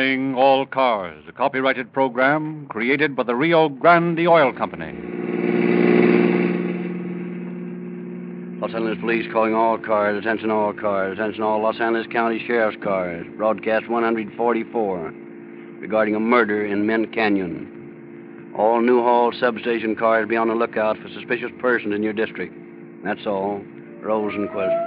Calling All Cars, a copyrighted program created by the Rio Grande Oil Company. Los Angeles Police calling all cars, attention all cars, attention all Los Angeles County Sheriff's cars, broadcast 144, regarding a murder in Mint Canyon. All Newhall substation cars be on the lookout for suspicious persons in your district. That's all. Rosenquist.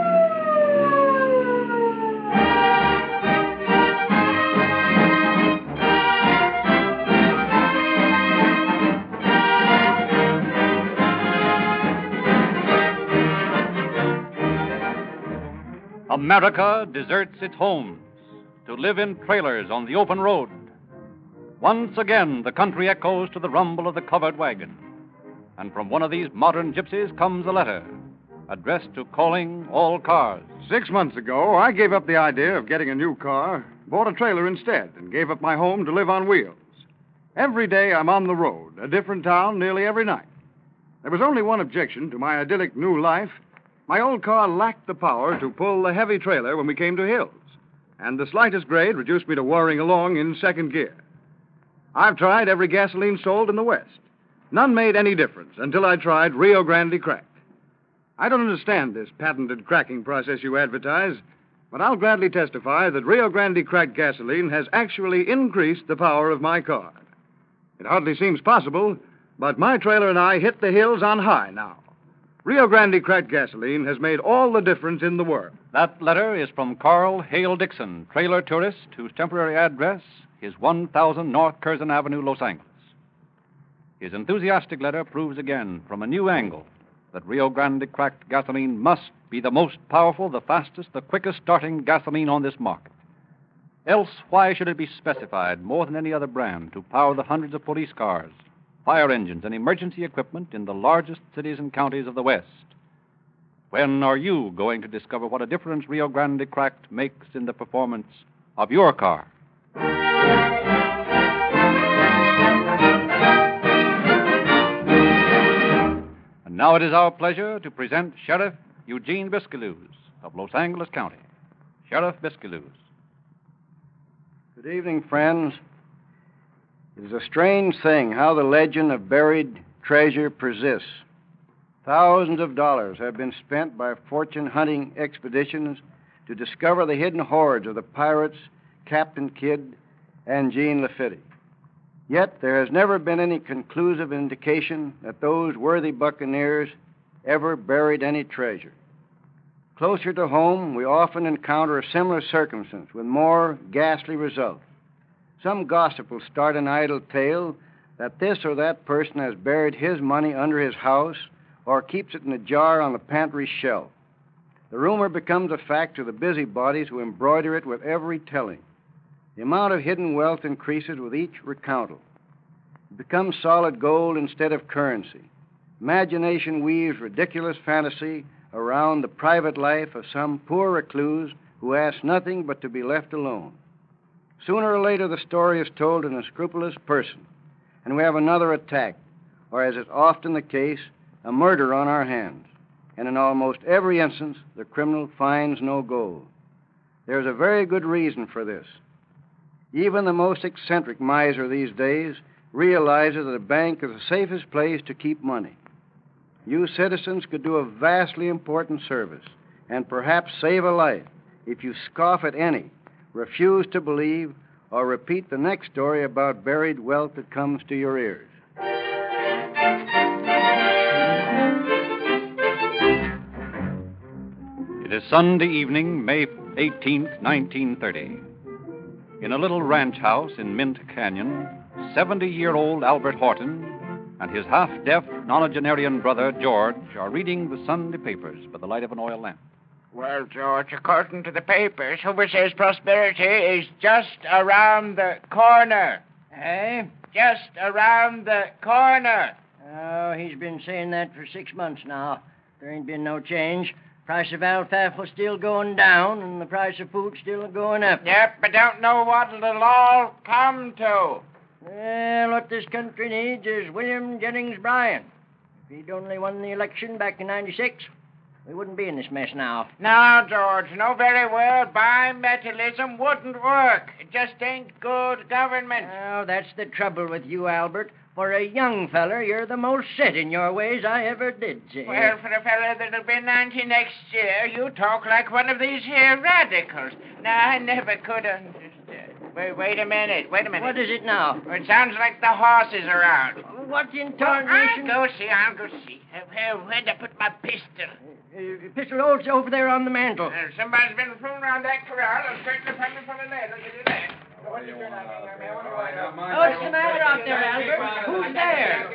America deserts its homes to live in trailers on the open road. Once again, the country echoes to the rumble of the covered wagon. And from one of these modern gypsies comes a letter addressed to Calling All Cars. 6 months ago, I gave up the idea of getting a new car, bought a trailer instead, and gave up my home to live on wheels. Every day I'm on the road, a different town nearly every night. There was only one objection to my idyllic new life. My old car lacked the power to pull the heavy trailer when we came to hills, and the slightest grade reduced me to whirring along in second gear. I've tried every gasoline sold in the West. None made any difference until I tried Rio Grande Cracked. I don't understand this patented cracking process you advertise, but I'll gladly testify that Rio Grande Cracked gasoline has actually increased the power of my car. It hardly seems possible, but my trailer and I hit the hills on high now. Rio Grande Cracked gasoline has made all the difference in the world. That letter is from Carl Hale Dixon, trailer tourist, whose temporary address is 1000 North Curzon Avenue, Los Angeles. His enthusiastic letter proves again, from a new angle, that Rio Grande Cracked gasoline must be the most powerful, the fastest, the quickest starting gasoline on this market. Else, why should it be specified more than any other brand to power the hundreds of police cars, fire engines, and emergency equipment in the largest cities and counties of the West? When are you going to discover what a difference Rio Grande Cracked makes in the performance of your car? And now it is our pleasure to present Sheriff Eugene Biscayous of Los Angeles County. Sheriff Biscayous. Good evening, friends. It is a strange thing how the legend of buried treasure persists. Thousands of dollars have been spent by fortune-hunting expeditions to discover the hidden hoards of the pirates Captain Kidd and Jean Lafitte. Yet there has never been any conclusive indication that those worthy buccaneers ever buried any treasure. Closer to home, we often encounter a similar circumstance with more ghastly results. Some gossip will start an idle tale that this or that person has buried his money under his house or keeps it in a jar on the pantry shelf. The rumor becomes a fact to the busybodies who embroider it with every telling. The amount of hidden wealth increases with each recountal. It becomes solid gold instead of currency. Imagination weaves ridiculous fantasy around the private life of some poor recluse who asks nothing but to be left alone. Sooner or later, the story is told to an unscrupulous person, and we have another attack, or, as is often the case, a murder on our hands. And in almost every instance, the criminal finds no gold. There is a very good reason for this. Even the most eccentric miser these days realizes that a bank is the safest place to keep money. You citizens could do a vastly important service and perhaps save a life if you scoff at any, refuse to believe, or repeat the next story about buried wealth that comes to your ears. It is Sunday evening, May 18th, 1930. In a little ranch house in Mint Canyon, 70-year-old Albert Horton and his half-deaf nonagenarian brother, George, are reading the Sunday papers by the light of an oil lamp. Well, George, according to the papers, Hoover says prosperity is just around the corner. Eh? Just around the corner. Oh, he's been saying that for 6 months now. There ain't been no change. Price of alfalfa still going down, and the price of food still going up. Yep, but don't know what it'll all come to. Well, what this country needs is William Jennings Bryan. If he'd only won the election back in '96, we wouldn't be in this mess now. Now, George, know very well bimetallism wouldn't work. It just ain't good government. Oh, that's the trouble with you, Albert. For a young feller, you're the most set in your ways I ever did see. Well, for a feller that'll be 90 next year, you talk like one of these here radicals. Now, I never could understand. Wait a minute. What is it now? It sounds like the horses are out. What in tarnation? I'll go see. Where'd I put my pistol? Pistol over there on the mantel. Somebody's been fooling around that corral. I'm certainly coming from the lead. Look at that. What's the matter out there, Albert? Who's there?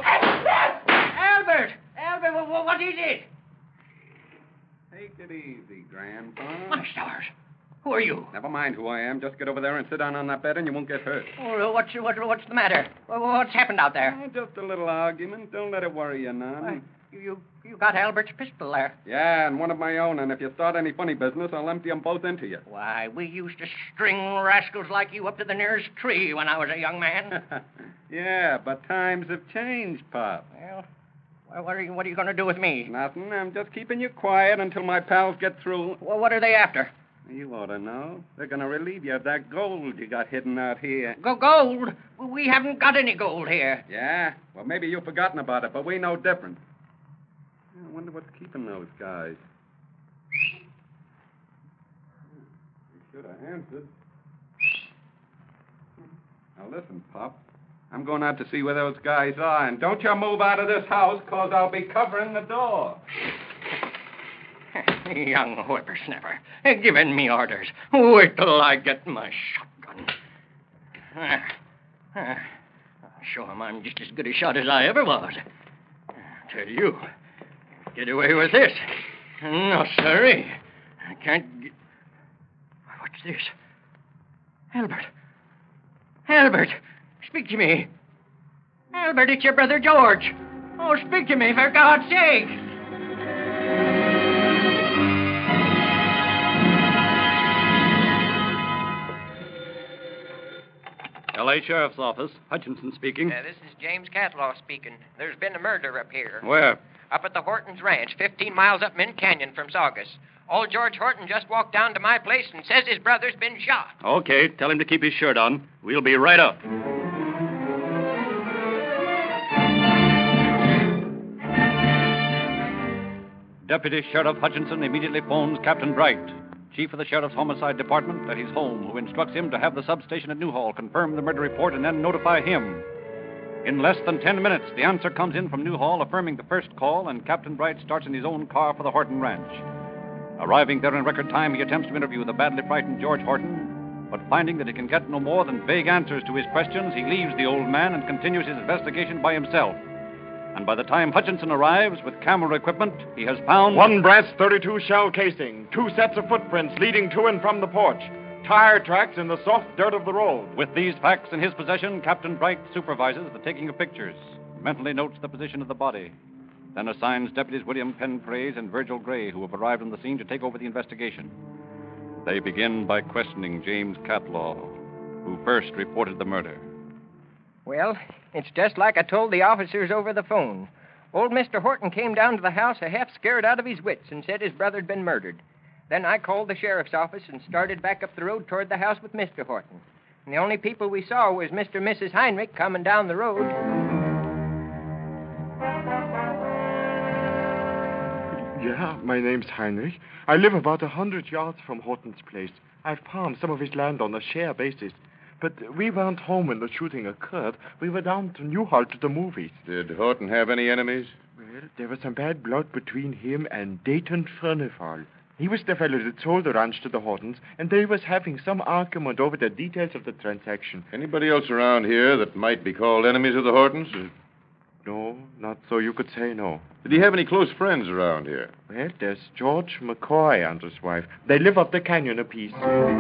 Albert, what is it? Take it easy, Grandpa. My stars. Who are you? Never mind who I am. Just get over there and sit down on that bed and you won't get hurt. Oh, what's the matter? What's happened out there? Oh, just a little argument. Don't let it worry you none. You got Albert's pistol there. Yeah, and one of my own, and if you start any funny business, I'll empty them both into you. Why, we used to string rascals like you up to the nearest tree when I was a young man. Yeah, but times have changed, Pop. Well, what are you going to do with me? Nothing. I'm just keeping you quiet until my pals get through. Well, what are they after? You ought to know. They're going to relieve you of that gold you got hidden out here. Gold? We haven't got any gold here. Yeah? Well, maybe you've forgotten about it, but we know different. I wonder what's keeping those guys. You should have answered. Now, listen, Pop. I'm going out to see where those guys are, and don't you move out of this house, because I'll be covering the door. Young whippersnapper, giving me orders. Wait till I get my shotgun. Show him I'm just as good a shot as I ever was. Tell you, get away with this. No, sirree. I can't get... What's this? Albert, speak to me. Albert, it's your brother George. Oh, speak to me, for God's sake. L.A. Sheriff's Office. Hutchinson speaking. This is James Catlaw speaking. There's been a murder up here. Where? Up at the Hortons Ranch, 15 miles up Mint Canyon from Saugus. Old George Horton just walked down to my place and says his brother's been shot. Okay, tell him to keep his shirt on. We'll be right up. Deputy Sheriff Hutchinson immediately phones Captain Bright, Chief of the Sheriff's Homicide Department, at his home, who instructs him to have the substation at Newhall confirm the murder report and then notify him. In less than 10 minutes, the answer comes in from Newhall affirming the first call, and Captain Bright starts in his own car for the Horton Ranch. Arriving there in record time, he attempts to interview the badly frightened George Horton, but finding that he can get no more than vague answers to his questions, he leaves the old man and continues his investigation by himself. And by the time Hutchinson arrives with camera equipment, he has found... One brass .32 shell casing, 2 sets of footprints leading to and from the porch, tire tracks in the soft dirt of the road. With these facts in his possession, Captain Bright supervises the taking of pictures, mentally notes the position of the body, then assigns Deputies William Penpraise and Virgil Gray, who have arrived on the scene to take over the investigation. They begin by questioning James Catlaw, who first reported the murder. Well, it's just like I told the officers over the phone. Old Mr. Horton came down to the house a half scared out of his wits and said his brother'd been murdered. Then I called the sheriff's office and started back up the road toward the house with Mr. Horton. And the only people we saw was Mr. and Mrs. Heinrich coming down the road. Yeah, my name's Heinrich. I live about 100 yards from Horton's place. I've farmed some of his land on a share basis. But we weren't home when the shooting occurred. We were down to Newhall to the movies. Did Horton have any enemies? Well, there was some bad blood between him and Dayton Furnival. He was the fellow that sold the ranch to the Hortons, and they was having some argument over the details of the transaction. Anybody else around here that might be called enemies of the Hortons? No, not so you could say no. Did he have any close friends around here? Well, there's George McCoy and his wife. They live up the canyon a piece.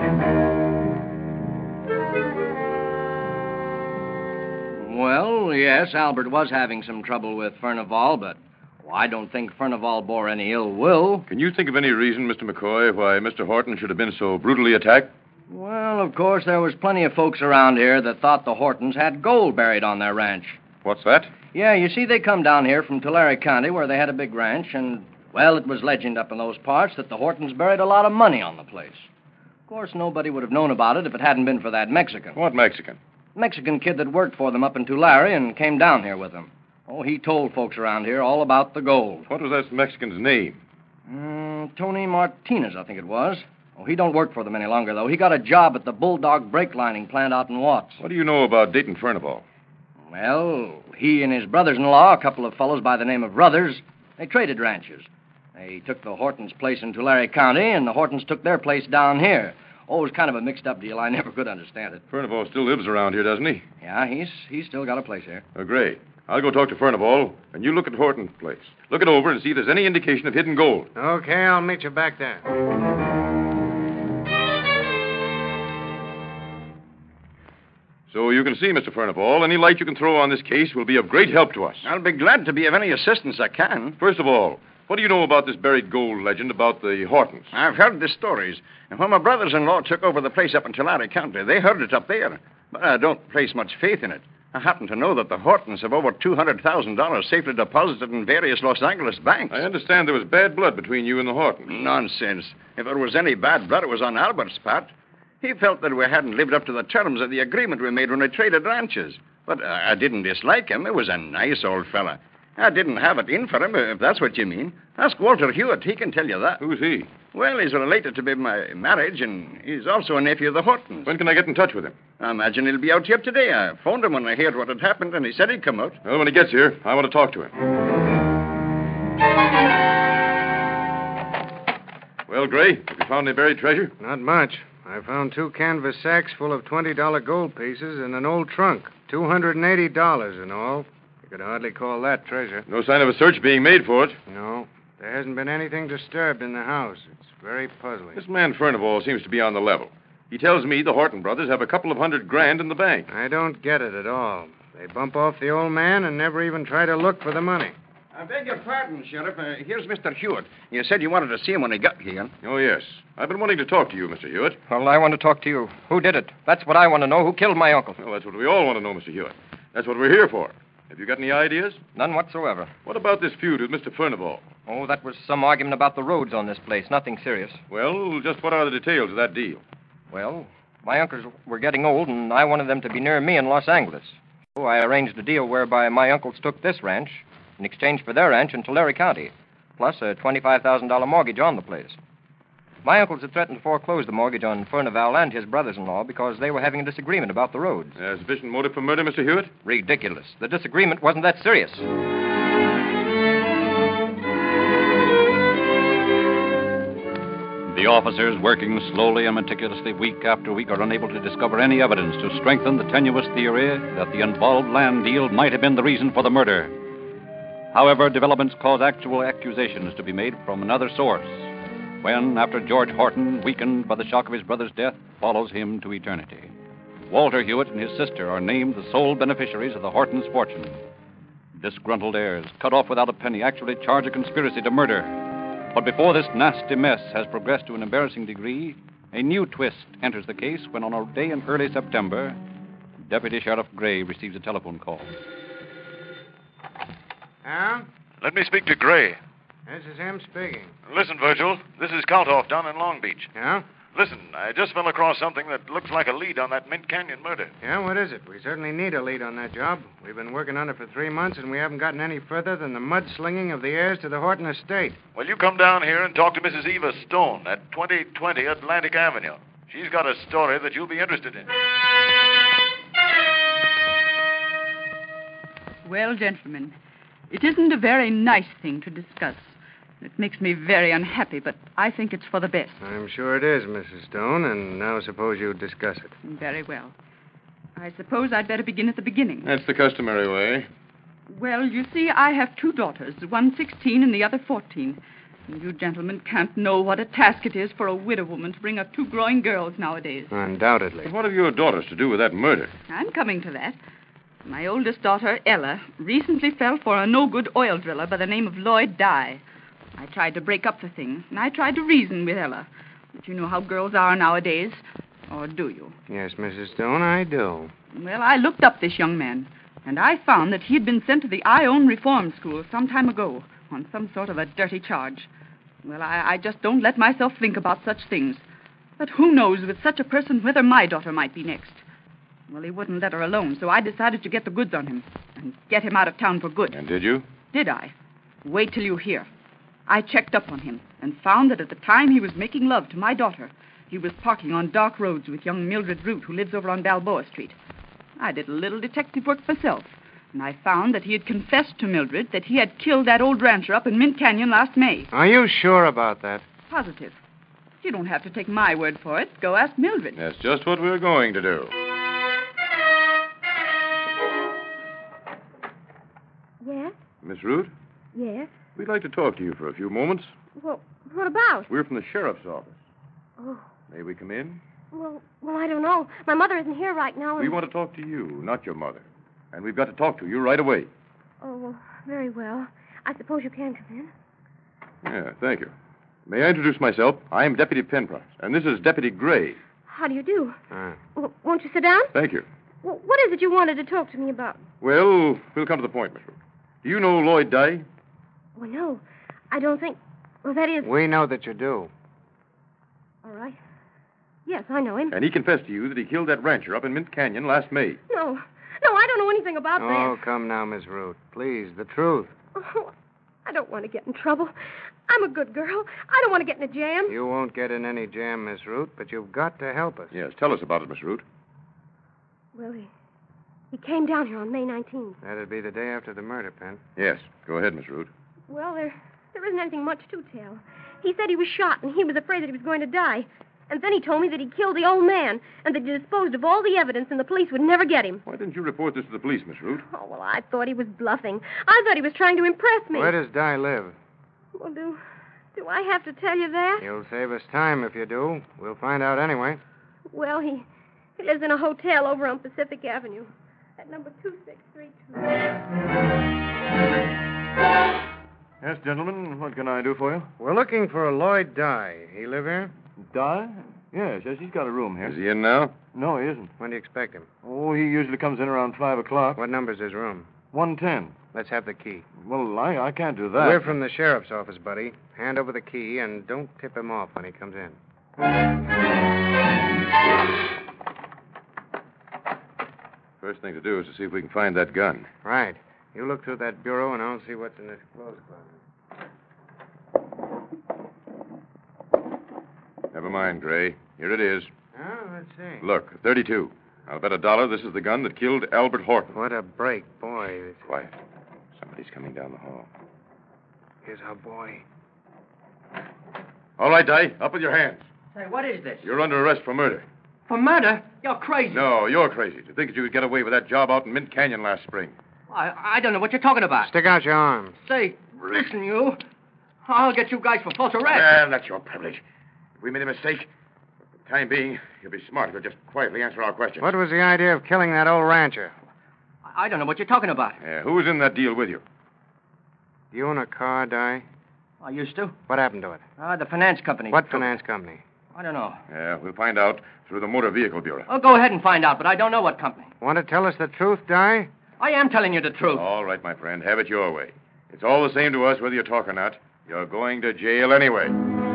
Well, yes, Albert was having some trouble with Furnival, but I don't think Furnival bore any ill will. Can you think of any reason, Mr. McCoy, why Mr. Horton should have been so brutally attacked? Well, of course, there was plenty of folks around here that thought the Hortons had gold buried on their ranch. What's that? Yeah, you see, they come down here from Tulare County, where they had a big ranch, and Well, it was legend up in those parts that the Hortons buried a lot of money on the place. Of course, nobody would have known about it if it hadn't been for that Mexican. What Mexican? Mexican kid that worked for them up in Tulare and came down here with them. Oh, he told folks around here all about the gold. What was that Mexican's name? Tony Martinez, I think it was. Oh, he don't work for them any longer, though. He got a job at the Bulldog brake lining plant out in Watts. What do you know about Dayton Furnival? Well, he and his brothers-in-law, a couple of fellows by the name of Ruthers, they traded ranches. They took the Hortons' place in Tulare County, and the Hortons took their place down here. Oh, it was kind of a mixed-up deal. I never could understand it. Furnival still lives around here, doesn't he? Yeah, he's still got a place here. Oh, great. I'll go talk to Furnival, and you look at Horton's place. Look it over and see if there's any indication of hidden gold. Okay, I'll meet you back there. So you can see, Mr. Furnival, any light you can throw on this case will be of great help to us. I'll be glad to be of any assistance I can. First of all, what do you know about this buried gold legend about the Hortons? I've heard the stories. And when my brothers-in-law took over the place up in Tulare County, they heard it up there. But I don't place much faith in it. I happen to know that the Hortons have over $200,000 safely deposited in various Los Angeles banks. I understand there was bad blood between you and the Hortons. Nonsense. If there was any bad blood, it was on Albert's part. He felt that we hadn't lived up to the terms of the agreement we made when we traded ranches. But I didn't dislike him. He was a nice old fella. I didn't have it in for him, if that's what you mean. Ask Walter Hewitt. He can tell you that. Who's he? Well, he's related to me my marriage, and he's also a nephew of the Hortons. When can I get in touch with him? I imagine he'll be out here today. I phoned him when I heard what had happened, and he said he'd come out. Well, when he gets here, I want to talk to him. Well, Gray, have you found any buried treasure? Not much. I found 2 canvas sacks full of $20 gold pieces and an old trunk. $280 in all. You could hardly call that treasure. No sign of a search being made for it. No. There hasn't been anything disturbed in the house. It's very puzzling. This man Furnival seems to be on the level. He tells me the Horton brothers have a couple of $100,000 in the bank. I don't get it at all. They bump off the old man and never even try to look for the money. I beg your pardon, Sheriff. Here's Mr. Hewitt. You said you wanted to see him when he got here. Oh, yes. I've been wanting to talk to you, Mr. Hewitt. Well, I want to talk to you. Who did it? That's what I want to know. Who killed my uncle? Well, that's what we all want to know, Mr. Hewitt. That's what we're here for. Have you got any ideas? None whatsoever. What about this feud with Mr. Furnival? Oh, that was some argument about the roads on this place. Nothing serious. Well, just what are the details of that deal? Well, my uncles were getting old, and I wanted them to be near me in Los Angeles. So I arranged a deal whereby my uncles took this ranch in exchange for their ranch in Tulare County, plus a $25,000 mortgage on the place. My uncles had threatened to foreclose the mortgage on Furnival and his brothers-in-law because they were having a disagreement about the roads. Sufficient motive for murder, Mr. Hewitt? Ridiculous. The disagreement wasn't that serious. The officers, working slowly and meticulously week after week, are unable to discover any evidence to strengthen the tenuous theory that the involved land deal might have been the reason for the murder. However, developments cause actual accusations to be made from another source, when, after George Horton, weakened by the shock of his brother's death, follows him to eternity. Walter Hewitt and his sister are named the sole beneficiaries of the Hortons' fortune. Disgruntled heirs, cut off without a penny, actually charge a conspiracy to murder. But before this nasty mess has progressed to an embarrassing degree, a new twist enters the case when, on a day in early September, Deputy Sheriff Gray receives a telephone call. Huh? Let me speak to Gray. This is him speaking. Listen, Virgil, this is Kaltoff down in Long Beach. Yeah? Listen, I just fell across something that looks like a lead on that Mint Canyon murder. Yeah, what is it? We certainly need a lead on that job. We've been working on it for 3 months, and we haven't gotten any further than the mudslinging of the heirs to the Horton estate. Well, you come down here and talk to Mrs. Eva Stone at 2020 Atlantic Avenue. She's got a story that you'll be interested in. Well, gentlemen, it isn't a very nice thing to discuss. It makes me very unhappy, but I think it's for the best. I'm sure it is, Mrs. Stone, and now suppose you discuss it. Very well. I suppose I'd better begin at the beginning. That's the customary way. Well, you see, I have 2 daughters, one 16 and the other 14. And you gentlemen can't know what a task it is for a widow woman to bring up 2 growing girls nowadays. Undoubtedly. But what have your daughters to do with that murder? I'm coming to that. My oldest daughter, Ella, recently fell for a no-good oil driller by the name of Lloyd Dye. I tried to break up the thing, and I tried to reason with Ella. But you know how girls are nowadays. Or do you? Yes, Mrs. Stone, I do. Well, I looked up this young man, and I found that he had been sent to the Ione Reform School some time ago, on some sort of a dirty charge. Well, I just don't let myself think about such things. But who knows with such a person whether my daughter might be next? Well, he wouldn't let her alone, so I decided to get the goods on him and get him out of town for good. And did you? Did I? Wait till you hear. I checked up on him and found that at the time he was making love to my daughter, he was parking on dark roads with young Mildred Root, who lives over on Balboa Street. I did a little detective work myself, and I found that he had confessed to Mildred that he had killed that old rancher up in Mint Canyon last May. Are you sure about that? Positive. You don't have to take my word for it. Go ask Mildred. That's just what we're going to do. Yes? Miss Root, Yes? we'd like to talk to you for a few moments. Well, what about? We're from the sheriff's office. Oh, May we come in? well, I don't know. My mother isn't here right now. We want to talk to you, not your mother. And we've got to talk to you right away. Oh, well, very well. I suppose you can come in. Yeah, thank you. May I introduce myself? I'm Deputy Penrose, and this is Deputy Gray. How do you do? Won't you sit down? Thank you. Well, what is it you wanted to talk to me about? Well, we'll come to the point, Miss Root. Do you know Lloyd Dye? Well, no. I don't think... Well, that is... We know that you do. All right. Yes, I know him. And he confessed to you that he killed that rancher up in Mint Canyon last May. No, I don't know anything about that. Oh, come now, Miss Root. Please, the truth. Oh, I don't want to get in trouble. I'm a good girl. I don't want to get in a jam. You won't get in any jam, Miss Root, but you've got to help us. Yes, tell us about it, Miss Root. Well, he came down here on May 19th. That'd be the day after the murder, Pen. Yes, go ahead, Miss Root. Well, there isn't anything much to tell. He said he was shot, and he was afraid that he was going to die. And then he told me that he killed the old man, and that he disposed of all the evidence, and the police would never get him. Why didn't you report this to the police, Miss Root? Oh, well, I thought he was bluffing. I thought he was trying to impress me. Where does Dye live? Well, do I have to tell you that? You'll save us time if you do. We'll find out anyway. Well, he lives in a hotel over on Pacific Avenue at number 2632. Yes, gentlemen, what can I do for you? We're looking for a Lloyd Dye. He live here? Dye? Yes, he's got a room here. Is he in now? No, he isn't. When do you expect him? Oh, he usually comes in around 5 o'clock. What number's his room? 110. Let's have the key. Well, I can't do that. We're from the sheriff's office, buddy. Hand over the key and don't tip him off when he comes in. First thing to do is to see if we can find that gun. Right. You look through that bureau and I'll see what's in this clothes closet. Never mind, Gray. Here it is. Oh, let's see. Look, 32. I'll bet $1 this is the gun that killed Albert Horton. What a break, boy. Quiet. Somebody's coming down the hall. Here's our boy. All right, Dye, up with your hands. Say, what is this? You're under arrest for murder. For murder? You're crazy. No, you're crazy. To think that you could get away with that job out in Mint Canyon last spring. I don't know what you're talking about. Stick out your arms. Say, listen, you. I'll get you guys for false arrest. Well, that's your privilege. If we made a mistake, for the time being, you'll be smart if you'll just quietly answer our questions. What was the idea of killing that old rancher? I don't know what you're talking about. Who was in that deal with you? Do you own a car, Dye? I used to. What happened to it? The finance company. What finance company? I don't know. Yeah, we'll find out through the Motor Vehicle Bureau. Oh, go ahead and find out, but I don't know what company. Want to tell us the truth, Dye? I am telling you the truth. All right, my friend. Have it your way. It's all the same to us whether you talk or not. You're going to jail anyway.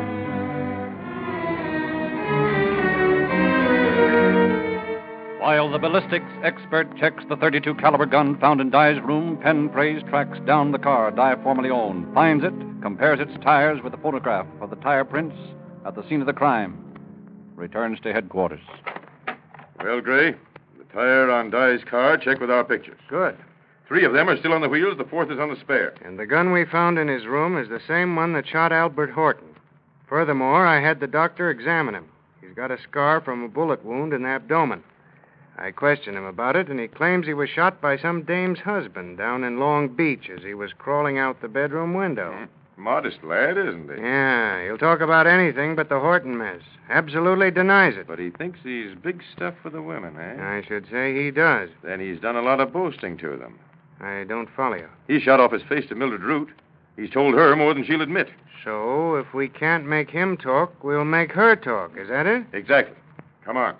While the ballistics expert checks the .32 caliber gun found in Dye's room, Penn Praise tracks down the car Dye formerly owned, finds it, compares its tires with the photograph of the tire prints at the scene of the crime, returns to headquarters. Well, Gray, the tire on Dye's car checked with our pictures. Good. 3 of them are still on the wheels. The 4th is on the spare. And the gun we found in his room is the same one that shot Albert Horton. Furthermore, I had the doctor examine him. He's got a scar from a bullet wound in the abdomen. I questioned him about it, and he claims he was shot by some dame's husband down in Long Beach as he was crawling out the bedroom window. Modest lad, isn't he? Yeah, he'll talk about anything but the Horton mess. Absolutely denies it. But he thinks he's big stuff for the women, eh? I should say he does. Then he's done a lot of boasting to them. I don't follow you. He shot off his face to Mildred Root. He's told her more than she'll admit. So, if we can't make him talk, we'll make her talk. Is that it? Exactly. Come on.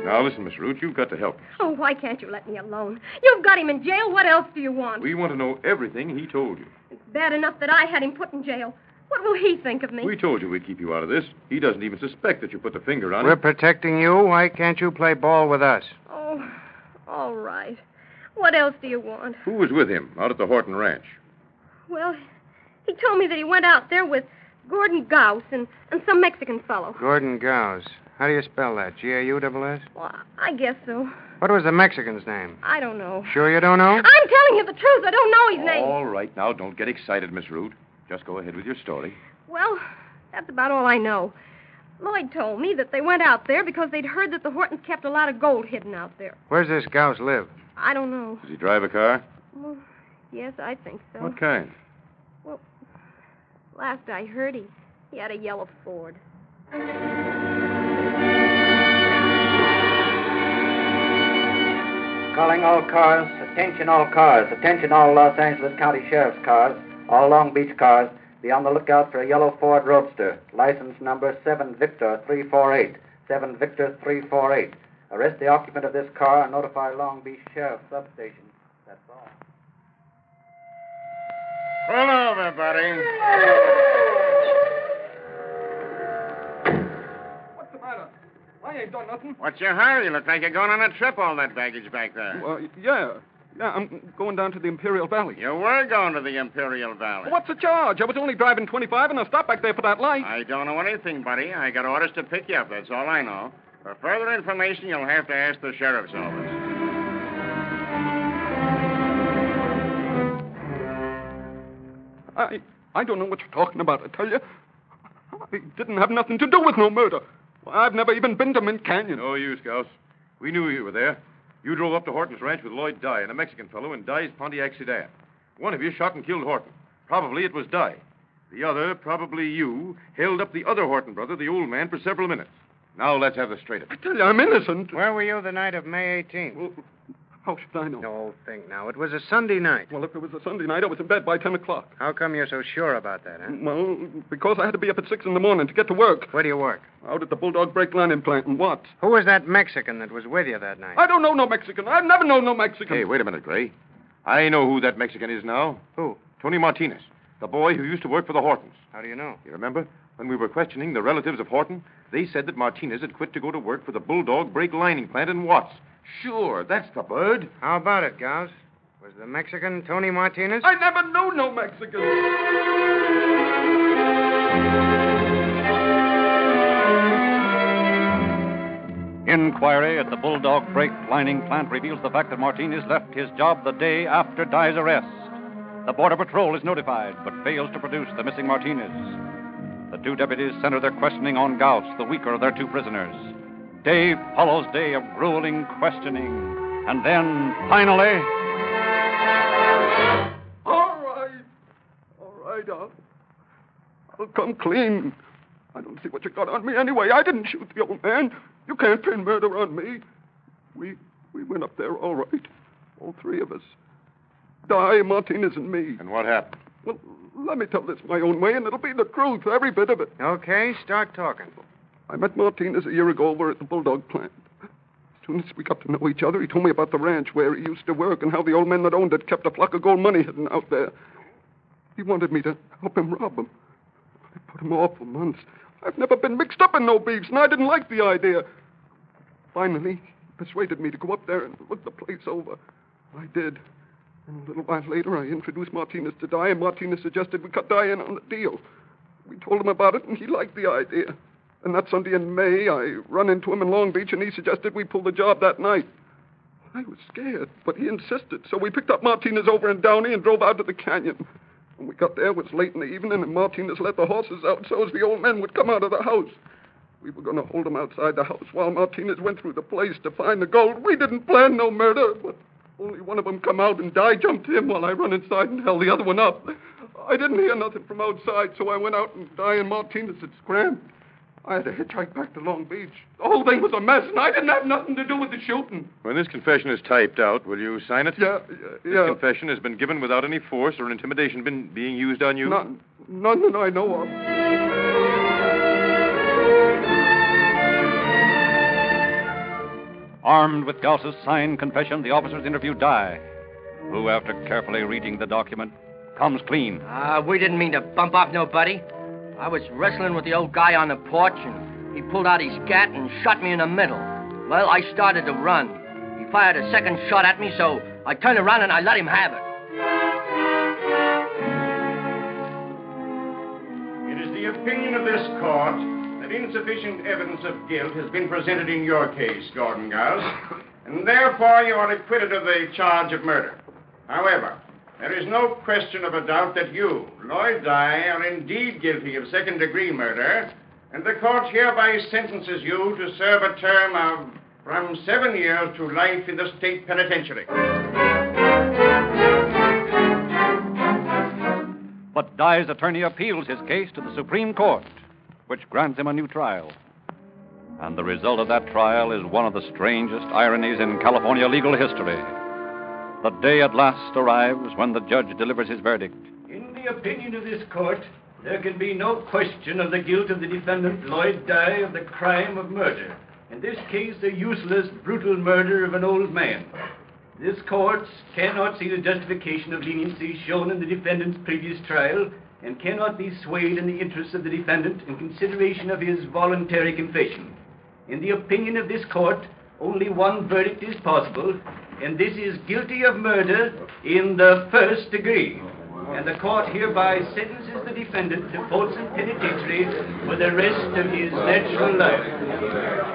Now, listen, Miss Root, you've got to help us. Oh, why can't you let me alone? You've got him in jail. What else do you want? We want to know everything he told you. It's bad enough that I had him put in jail. What will he think of me? We told you we'd keep you out of this. He doesn't even suspect that you put the finger on We're him. protecting you. Why can't you play ball with us? Oh, all right. What else do you want? Who was with him out at the Horton Ranch? Well, he told me that he went out there with Gordon Gauss and some Mexican fellow. Gordon Gauss. How do you spell that? G-A-U-S-S? Well, I guess so. What was the Mexican's name? I don't know. Sure you don't know? I'm telling you the truth. I don't know his name. All right, now, don't get excited, Miss Root. Just go ahead with your story. Well, that's about all I know. Lloyd told me that they went out there because they'd heard that the Hortons kept a lot of gold hidden out there. Where's this Gauss live? I don't know. Does he drive a car? Well, yes, I think so. What kind? Well, last I heard, he had a yellow Ford. Calling all cars, attention all Los Angeles County Sheriff's cars, all Long Beach cars, be on the lookout for a yellow Ford Roadster, license number 7 Victor 348, 7 Victor 348. Arrest the occupant of this car and notify Long Beach Sheriff Substation. That's all. Pull over, buddy. What's the matter? I ain't done nothing. What's your hurry? You look like you're going on a trip, all that baggage back there. Yeah, I'm going down to the Imperial Valley. You were going to the Imperial Valley. What's the charge? I was only driving 25 and I stopped back there for that light. I don't know anything, buddy. I got orders to pick you up. That's all I know. For further information, you'll have to ask the sheriff's office. I don't know what you're talking about, I tell you. I didn't have nothing to do with no murder. I've never even been to Mint Canyon. No use, Gauss. We knew you were there. You drove up to Horton's ranch with Lloyd Dye and a Mexican fellow in Dye's Pontiac sedan. One of you shot and killed Horton. Probably it was Dye. The other, probably you, held up the other Horton brother, the old man, for several minutes. Now let's have this straight. I tell you, I'm innocent. Where were you the night of May 18th? Well, how should I know? No, think now. It was a Sunday night. Well, if it was a Sunday night, I was in bed by 10 o'clock. How come you're so sure about that, huh? Well, because I had to be up at 6 in the morning to get to work. Where do you work? Out at the Bulldog Brake Lining Plant in Watts. Who was that Mexican that was with you that night? I don't know no Mexican. I've never known no Mexican. Hey, wait a minute, Gray. I know who that Mexican is now. Who? Tony Martinez, the boy who used to work for the Hortons. How do you know? You remember? When we were questioning the relatives of Horton, they said that Martinez had quit to go to work for the Bulldog Brake Lining Plant in Watts. Sure, that's the bird. How about it, Gauss? Was the Mexican Tony Martinez? I never knew no Mexican. Inquiry at the Bulldog Brake Lining Plant reveals the fact that Martinez left his job the day after Dye's arrest. The Border Patrol is notified, but fails to produce the missing Martinez. The two deputies center their questioning on Gauss, the weaker of their two prisoners. Day follows day of grueling questioning. And then, finally... All right, I'll come clean. I don't see what you got on me anyway. I didn't shoot the old man. You can't pin murder on me. We went up there all right. All three of us. Dye, Martinez, and me. And what happened? Well, let me tell this my own way, and it'll be the truth, every bit of it. Okay, start talking. I met Martinez a year ago over at the Bulldog plant. As soon as we got to know each other, he told me about the ranch where he used to work and how the old man that owned it kept a flock of gold money hidden out there. He wanted me to help him rob them. I put him off for months. I've never been mixed up in no beefs, and I didn't like the idea. Finally, he persuaded me to go up there and look the place over. I did. And a little while later, I introduced Martinez to Dye, and Martinez suggested we cut Dye in on the deal. We told him about it, and he liked the idea. And that Sunday in May, I run into him in Long Beach, and he suggested we pull the job that night. I was scared, but he insisted, so we picked up Martinez over in Downey and drove out to the canyon. When we got there, it was late in the evening, and Martinez let the horses out so as the old men would come out of the house. We were going to hold him outside the house while Martinez went through the place to find the gold. We didn't plan no murder, but only one of them come out, and Dye jumped him while I run inside and held the other one up. I didn't hear nothing from outside, so I went out, and Dye and Martinez had scrambled. I had to hitchhike back to Long Beach. The whole thing was a mess, and I didn't have nothing to do with the shooting. When this confession is typed out, will you sign it? Yeah. This confession has been given without any force or intimidation being used on you? None that I know of. Armed with Gauss's signed confession, the officers interview Dye, who, after carefully reading the document, comes clean. We didn't mean to bump off nobody. I was wrestling with the old guy on the porch, and he pulled out his gat and shot me in the middle. Well, I started to run. He fired a second shot at me, so I turned around and I let him have it. It is the opinion of this court that insufficient evidence of guilt has been presented in your case, Gordon Gauss, and therefore you are acquitted of the charge of murder. However, there is no question of a doubt that you, Lloyd Dye, are indeed guilty of second-degree murder, and the court hereby sentences you to serve a term of from 7 years to life in the state penitentiary. But Dye's attorney appeals his case to the Supreme Court, which grants him a new trial. And the result of that trial is one of the strangest ironies in California legal history. The day at last arrives when the judge delivers his verdict. In the opinion of this court, there can be no question of the guilt of the defendant, Lloyd Dye, of the crime of murder. In this case, the useless, brutal murder of an old man. This court cannot see the justification of leniency shown in the defendant's previous trial and cannot be swayed in the interests of the defendant in consideration of his voluntary confession. In the opinion of this court, only one verdict is possible, and this is guilty of murder in the first degree. And the court hereby sentences the defendant to Folsom Penitentiary for the rest of his natural life.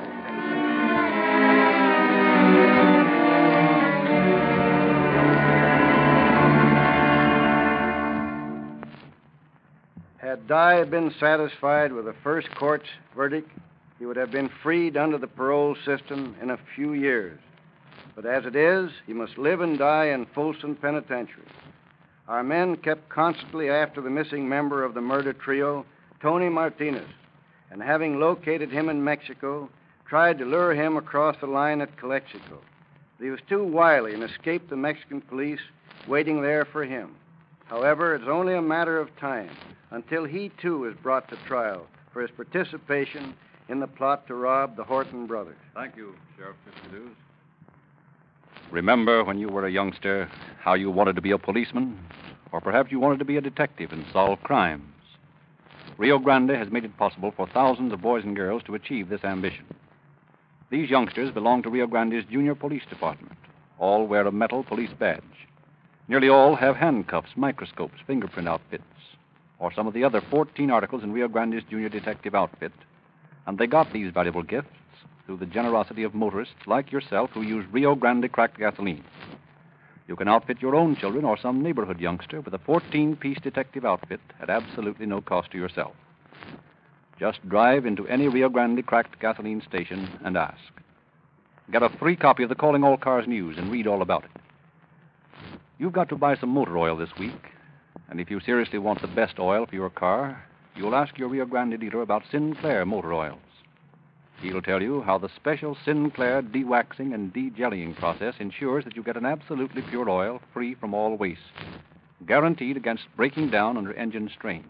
Had Dye been satisfied with the first court's verdict, he would have been freed under the parole system in a few years. But as it is, he must live and die in Folsom Penitentiary. Our men kept constantly after the missing member of the murder trio, Tony Martinez, and having located him in Mexico, tried to lure him across the line at Calexico. But he was too wily and escaped the Mexican police waiting there for him. However, it's only a matter of time until he, too, is brought to trial for his participation in the plot to rob the Horton brothers. Thank you, Sheriff Fitzdews. Remember when you were a youngster how you wanted to be a policeman? Or perhaps you wanted to be a detective and solve crimes. Rio Grande has made it possible for thousands of boys and girls to achieve this ambition. These youngsters belong to Rio Grande's junior police department. All wear a metal police badge. Nearly all have handcuffs, microscopes, fingerprint outfits, or some of the other 14 articles in Rio Grande's junior detective outfit. And they got these valuable gifts through the generosity of motorists like yourself who use Rio Grande cracked gasoline. You can outfit your own children or some neighborhood youngster with a 14-piece detective outfit at absolutely no cost to yourself. Just drive into any Rio Grande cracked gasoline station and ask. Get a free copy of the Calling All Cars News and read all about it. You've got to buy some motor oil this week, and if you seriously want the best oil for your car, you'll ask your Rio Grande dealer about Sinclair motor oils. He'll tell you how the special Sinclair de-waxing and de-jellying process ensures that you get an absolutely pure oil free from all waste, guaranteed against breaking down under engine strain.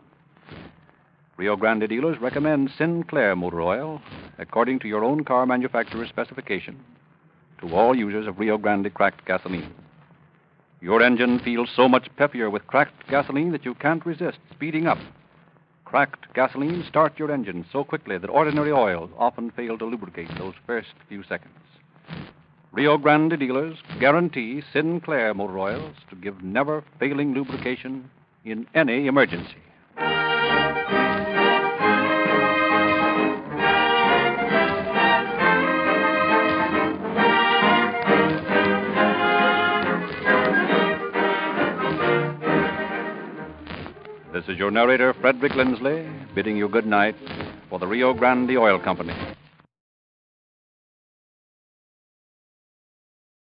Rio Grande dealers recommend Sinclair motor oil according to your own car manufacturer's specification to all users of Rio Grande cracked gasoline. Your engine feels so much peppier with cracked gasoline that you can't resist speeding up. Cracked gasoline starts your engine so quickly that ordinary oils often fail to lubricate those first few seconds. Rio Grande dealers guarantee Sinclair motor oils to give never-failing lubrication in any emergency. This is your narrator, Frederick Lindsley, bidding you good night for the Rio Grande Oil Company.